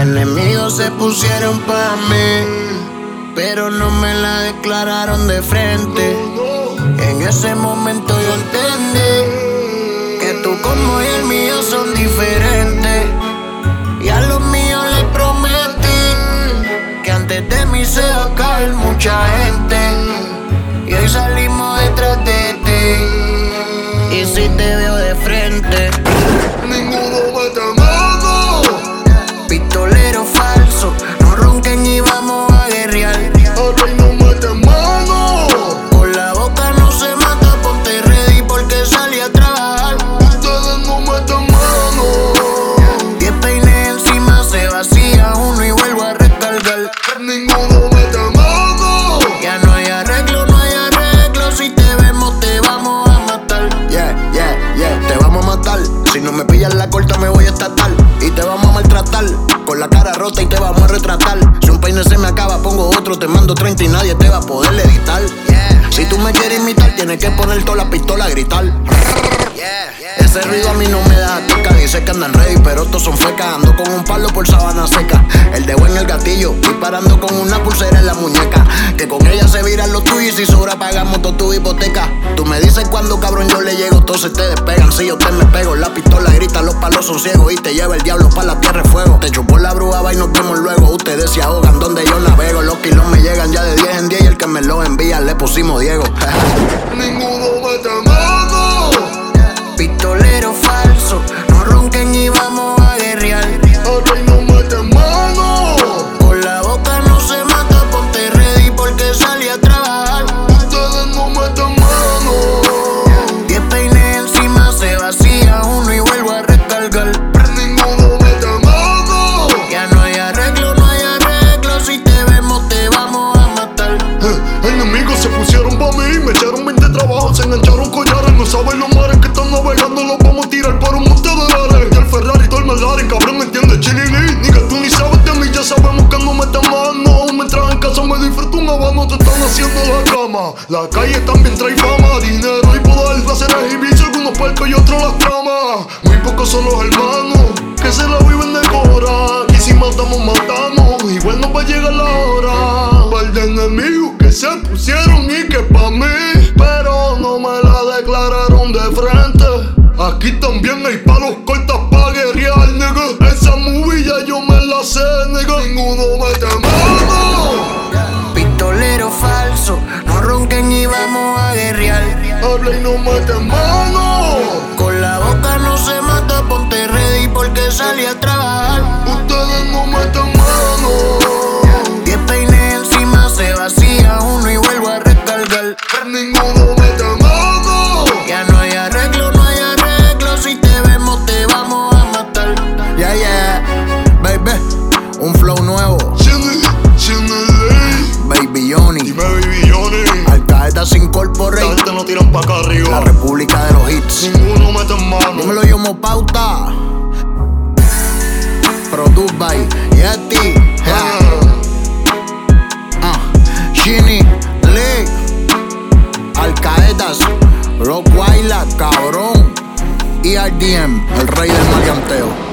Enemigos se pusieron pa' mí, pero no me la declararon de frente. En ese momento yo entendí que tú como y el mío son diferentes. Y a los míos les prometí que antes de mí se va a caer mucha gente. Y hoy salimos detrás de ti. Y si te veo de frente, ninguno mete mano. Pistolero falso, no ronquen y vamos a guerrear. Ahora no mete mano. Con la boca no se mata, ponte ready porque salí a trabajar. Ustedes no meten mano. 10 peines encima, se vacía uno y vuelvo a recargar. Ninguno mete mano. Ya no hay arreglo, no hay arreglo. Si te vemos te vamos a matar. Te vamos a matar. Si no me pillas la corta me voy a estatar. Y te vamos a maltratar, con la cara rota y te vamos a retratar. Si un peine se me acaba pongo otro, te mando 30 y nadie te va a poder editar. Si tú me quieres imitar tienes que poner toda la pistola a gritar. Ese ruido a mí no me da teca. Dice que andan ready, pero estos son fecas. Ando con un palo por sabana seca. El dedo en el gatillo, disparando con una pulsera en la muñeca. Que con ella se viran los tuyos y si sobra pagamos toda tu hipoteca. Tú me dices cuando cabrón yo le llego, todos se te despegan. Si yo te me pego, la pistola grita, los palos son ciegos. Y te lleva el diablo pa' la tierra de fuego. Te chupó la brujaba y nos vemos luego. Ustedes se ahogan donde yo navego. Los kilos me llegan ya de 10 en 10 y el que me lo envía le pusimos Diego. Ninguno mete mano. Pistolero falso, no ronquen y vamos a guerrear. Ahora no mete mano. Con la boca no se mata, ponte ready porque salí a trabajar. Ustedes no meten mano. 10 peines encima, se vacía uno y vuelvo a recargar. Ninguno mete mano. Ya no hay arreglo, no hay arreglo. Si te vemos te vamos a matar. Enemigos se pusieron pa' mí, me echaron 20 trabajos, se engancharon collares. No saben los mares que están navegando, los vamos a tirar por un monte de dólares. Y el Ferrari, todo el McLaren, cabrón, ¿me entiendes? Chilili, ni que tú ni sabes de mí, ya sabemos que no metes mano. Mientras en casa me disfruto un habano, te están haciendo la cama. La calle también trae fama, dinero y poder, placeres y vicios, algunos puercos y otros las tramas. Muy pocos son los hermanos que se la viven de cora. Y si matamos, matamos, igual no va a llegar la hora. Par de enemigos que se pusieron y que pa' mí, pero no me la declararon de frente. Aquí también hay palos cortas pa' guerrear, nigga. Esa movie ya yo me la sé, nigga. Ninguno mete mano. Pistolero falso, no ronquen y vamos a guerrear. Habla y no mete mano. Con la boca no se mata, ponte ready porque salí a trabajar. Ustedes no meten mano. 10 peines encima, se vacía uno y vuelvo a recargar. Ninguno mete mano. Ya no hay arreglo, no hay arreglo. Si te vemos te vamos a matar. Baby, un flow nuevo. Baby Johnny, Dime Baby Johnny. Al Qaeda se incorpora. Esta gente no tiran pa' acá arriba. La república de los hits. Ninguno mete mano. Dímelo Yomo Pauta. Produced by Yeti. Shinny, Lee, Al Qaedas, Rockwilder, cabrón. Y RDM, el rey del maleanteo.